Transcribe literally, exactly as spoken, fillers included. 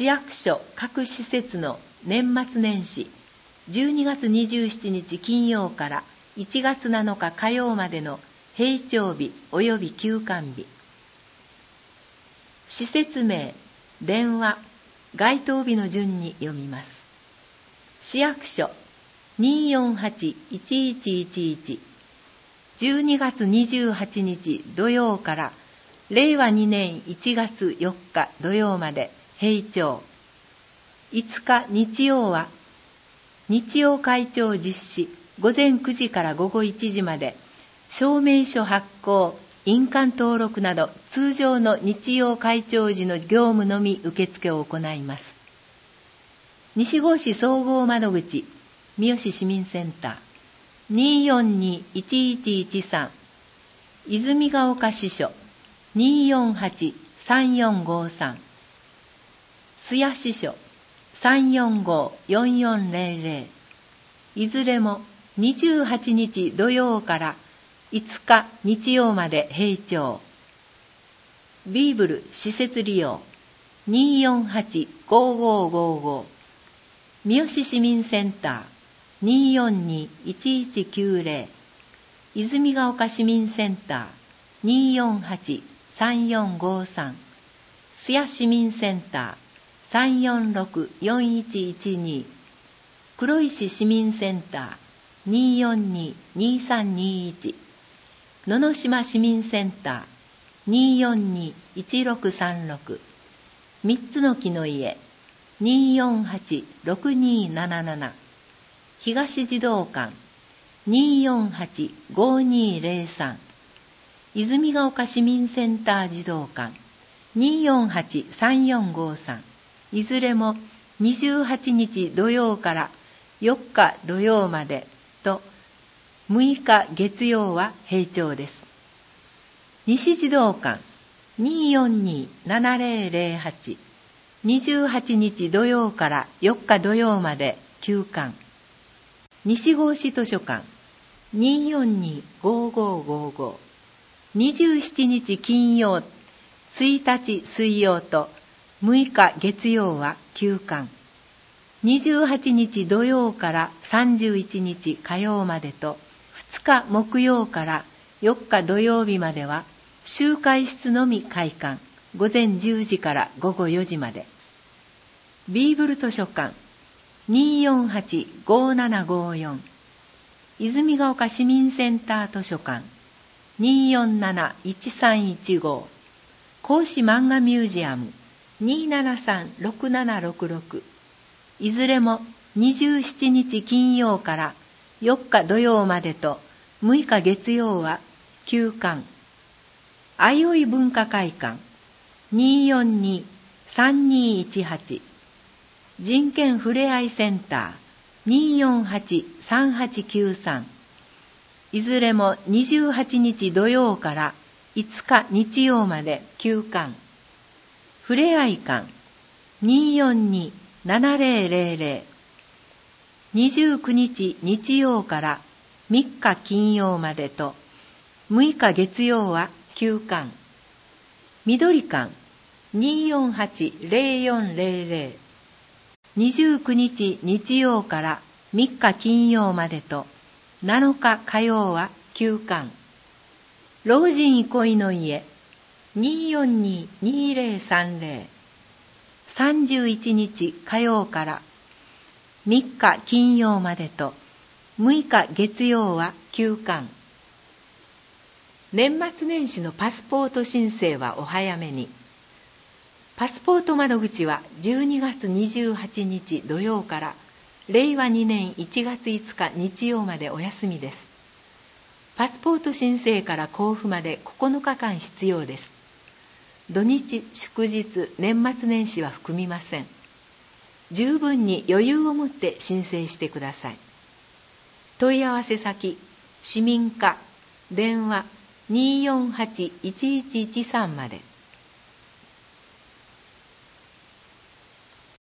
市役所各施設の年末年始じゅうにがつにじゅうしちにち金曜からいちがつなのか火曜までの閉庁日及び休館日。施設名、電話、該当日の順に読みます。市役所 にーよんはち いちいちいちいち じゅうにがつにじゅうはちにち土曜かられいわにねんいちがつよっか土曜まで閉庁。いつか日曜は日曜開庁実施、午前くじから午後いちじまで証明書発行、印鑑登録など通常の日曜開庁時の業務のみ受付を行います。西郷市総合窓口三好市民センター にーよんに いちいちいちさん、泉ヶ丘支所 にーよんはち さんよんごさん、須谷支所 さんよんご よんよんぜろぜろ、いずれもにじゅうはちにち土曜からいつか日曜まで閉庁。ビーブル施設利用 にーよんはち ごーごーごーご、三好市民センター にーよんに いちいちきゅうぜろ、泉ヶ丘市民センター にーよんはち さんよんごさん、須谷市民センター さんよんろく よんいちいちに、黒石市民センター にーよんに にさんにいち、野々島市民センター にーよんに いちろくさんろく、みっつの木の家 にーよんはち ろくにーなななな、東児童館 にーよんはち ごーにーぜろさん、泉ヶ丘市民センター児童館 にーよんはち さんよんごさん、いずれもにじゅうはちにち土曜からよっか土曜までとむいか月曜は閉庁です。西児童館 にーよんに ななぜろぜろはち、にじゅうはちにち土曜からよっか土曜まで休館。西郷市図書館 にーよんに ごーごーごーご、にじゅうしちにち金曜、ついたち水曜とむいか月曜は休館。にじゅうはちにち土曜からさんじゅういちにち火曜までとふつか木曜からよっか土曜日までは集会室のみ開館、午前じゅうじから午後よじまで。ビーブル図書館 にーよんはち ごーななごーよん、泉ヶ丘市民センター図書館 にーよんなな いちさんいちご、講師漫画ミュージアム にーななさん ろくななろくろく、いずれもにじゅうしちにち金曜からよっか土曜までとむいか月曜は休館。あいおい文化会館 にーよんに さんにいちはち、人権ふれあいセンター にーよんはち さんはちきゅうさん、いずれもにじゅうはちにち土曜からいつか日曜まで休館。ふれあい館 にーよんに ななぜろぜろぜろ、にじゅうくにち日曜からみっか金曜までとむいか月曜は休館。緑館 にーよんはち ぜろよんぜろぜろ、にじゅうくにち日曜からみっか金曜までとなのか火曜は休館。老人憩いの家 にーよんに にーぜろさんぜろ、さんじゅういちにち火曜からみっか金曜までとむいか月曜は休館。年末年始のパスポート申請はお早めに。パスポート窓口はじゅうにがつにじゅうはちにち土曜かられいわにねんいちがついつか日曜までお休みです。パスポート申請から交付までここのかかん必要です。土日、祝日、年末年始は含みません。十分に余裕を持って申請してください。問い合わせ先、市民課、電話 にーよんはち いちいちいちさんまで。